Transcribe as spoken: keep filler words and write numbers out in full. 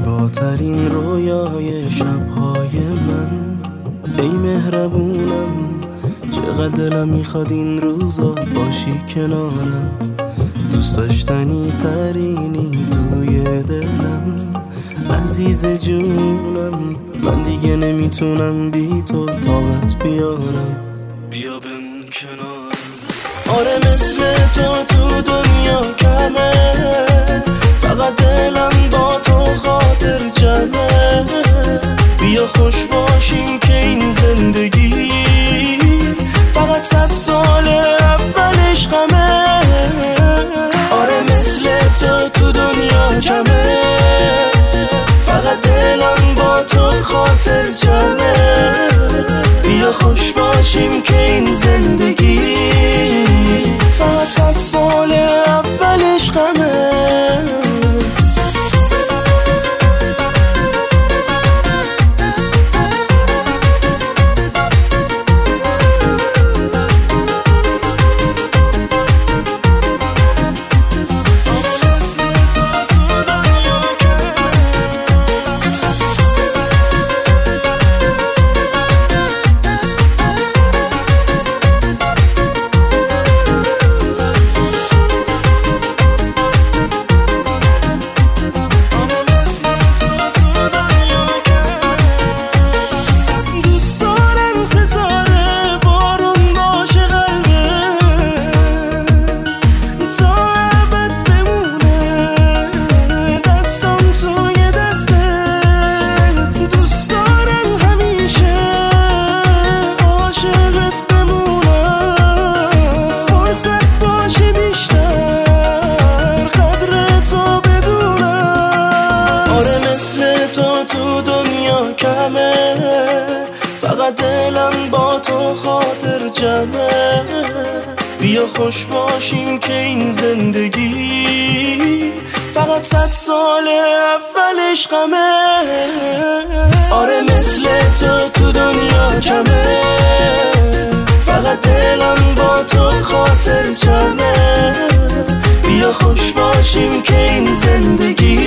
زیباترین رویای شبهای من. ای مهربونم چقدر دلم میخواد این روزا باشی کنارم. دوست داشتنی ترینی توی دلم، عزیز جونم. من دیگه نمیتونم بی تو طاقت بیارم. بیا بمون کنارم. آره مثل تو تو دنیا کمه، فقط دلم با تو خاطر جمعه. بیا خوش باشیم که این زندگی فقط صد سال اولش غمه. آره مثل تو تو دنیا کمه، فقط دلم با تو خاطر جمعه. بیا خوش باشیم که این زندگی فقط صد سال اولش غمه. فقط دلم با تو خاطر جمعه. بیا خوش باشیم که این زندگی فقط صد سال اولش غمه. آره مثل تو تو دنیا کمه، فقط دلم با تو خاطر جمعه. بیا خوش باشیم که این زندگی